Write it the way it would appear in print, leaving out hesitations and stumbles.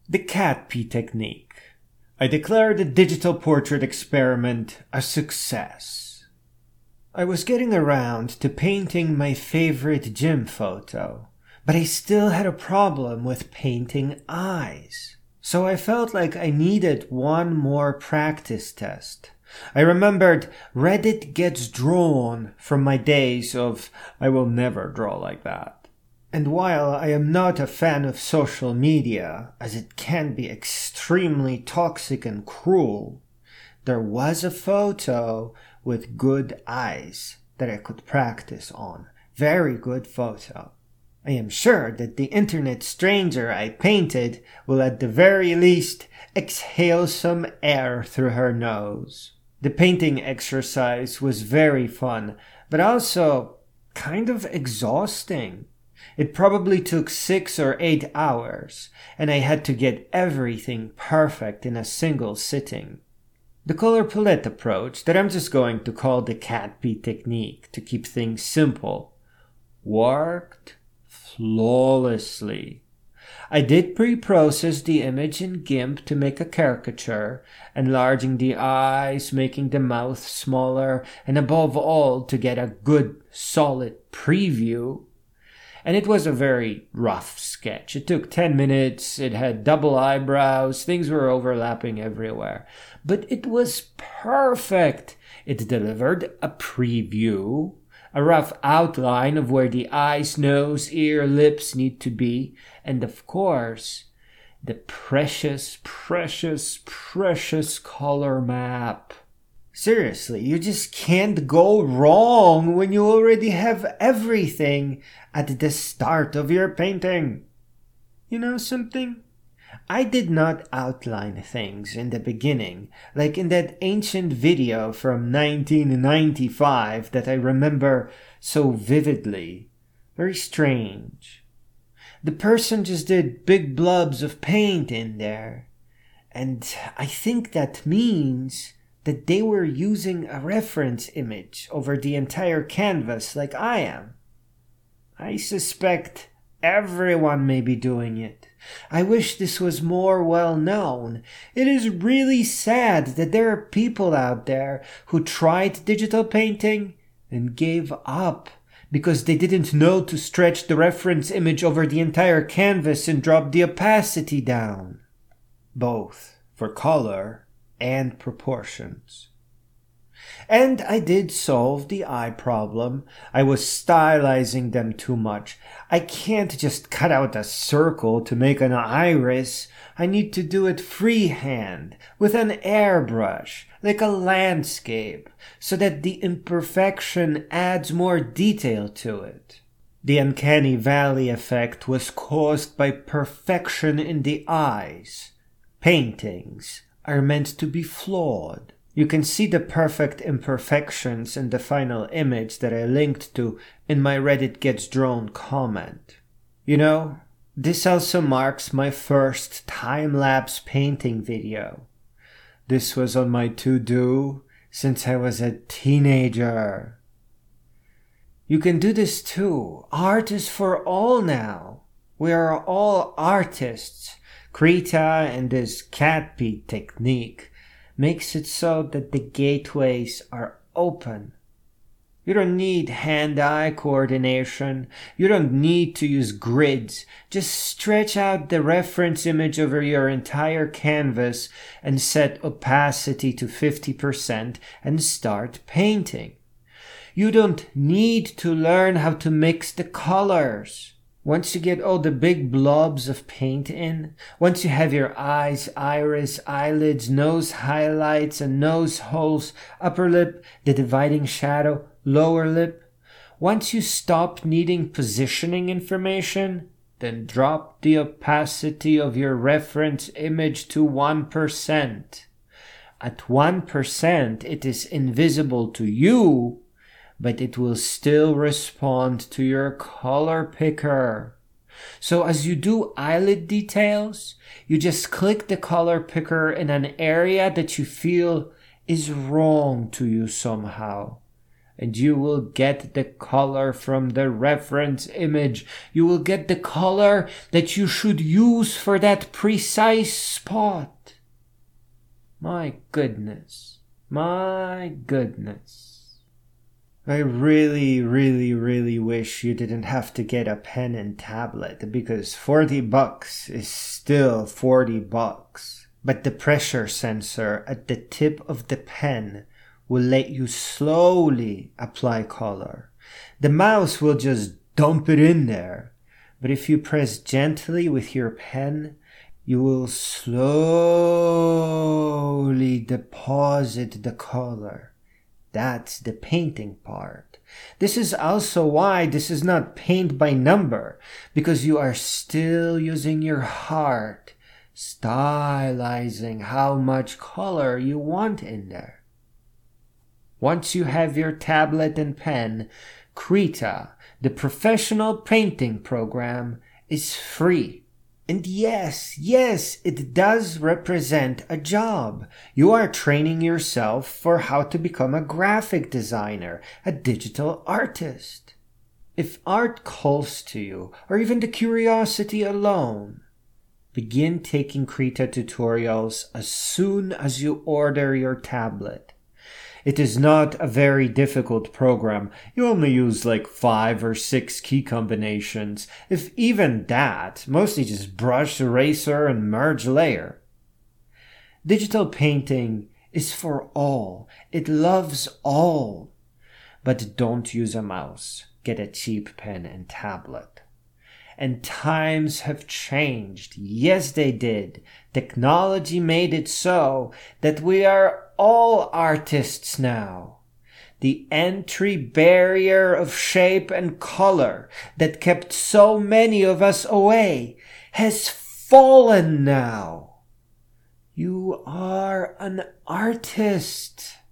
The cat pee technique. I declare the digital portrait experiment a success. I was getting around to painting my favorite gym photo, but I still had a problem with painting eyes. So I felt like I needed one more practice test. I remembered Reddit Gets Drawn from my days of I will never draw like that. And while I am not a fan of social media, as it can be extremely toxic and cruel, there was a photo with good eyes that I could practice on. Very good photo. I am sure that the internet stranger I painted will at the very least exhale some air through her nose. The painting exercise was very fun, but also kind of exhausting. It probably took 6 or 8 hours, and I had to get everything perfect in a single sitting. The color palette approach, that I'm just going to call the cat pee technique to keep things simple, worked flawlessly. I did pre-process the image in GIMP to make a caricature, enlarging the eyes, making the mouth smaller, and above all to get a good, solid preview. And it was a very rough sketch. It took 10 minutes, it had double eyebrows, things were overlapping everywhere. But it was perfect! It delivered a preview, a rough outline of where the eyes, nose, ear, lips need to be, and of course, the precious, precious, precious color map. Seriously, you just can't go wrong when you already have everything at the start of your painting. You know something? I did not outline things in the beginning, like in that ancient video from 1995 that I remember so vividly. Very strange. The person just did big blobs of paint in there. And I think that means that they were using a reference image over the entire canvas like I am. I suspect everyone may be doing it. I wish this was more well known. It is really sad that there are people out there who tried digital painting and gave up because they didn't know to stretch the reference image over the entire canvas and drop the opacity down. Both for color and proportions. And I did solve the eye problem. I was stylizing them too much. I can't just cut out a circle to make an iris. I need to do it freehand, with an airbrush, like a landscape, so that the imperfection adds more detail to it. The uncanny valley effect was caused by perfection in the eyes. Paintings are meant to be flawed. You can see the perfect imperfections in the final image that I linked to in my Reddit Gets Drawn comment. You know, this also marks my first time-lapse painting video. This was on my to-do since I was a teenager. You can do this too. Art is for all now. We are all artists. Krita and this cat pee technique makes it so that the gateways are open. You don't need hand-eye coordination. You don't need to use grids. Just stretch out the reference image over your entire canvas and set opacity to 50% and start painting. You don't need to learn how to mix the colors. Once you get all the big blobs of paint in, once you have your eyes, iris, eyelids, nose highlights and nose holes, upper lip, the dividing shadow, lower lip, once you stop needing positioning information, then drop the opacity of your reference image to 1%. At 1%, it is invisible to you, but it will still respond to your color picker. So as you do eyelid details, you just click the color picker in an area that you feel is wrong to you somehow. and you will get the color from the reference image. You will get the color that you should use for that precise spot. My goodness. My goodness. I really, really, really wish you didn't have to get a pen and tablet, because $40 is still $40. But the pressure sensor at the tip of the pen will let you slowly apply color. The mouse will just dump it in there. But if you press gently with your pen, you will slowly deposit the color. That's the painting part. This is also why this is not paint by number, because you are still using your heart, stylizing how much color you want in there. Once you have your tablet and pen, Krita, the professional painting program, is free. And yes, it does represent a job. You are training yourself for how to become a graphic designer, a digital artist. If art calls to you, or even the curiosity alone, begin taking Krita tutorials as soon as you order your tablet. It is not a very difficult program. You only use like 5 or 6 key combinations. If even that, mostly just brush, eraser, and merge layer. Digital painting is for all. It loves all. But don't use a mouse. Get a cheap pen and tablet. And times have changed. Yes, they did. Technology made it so that we are all artists now. The entry barrier of shape and color that kept so many of us away has fallen now. You are an artist.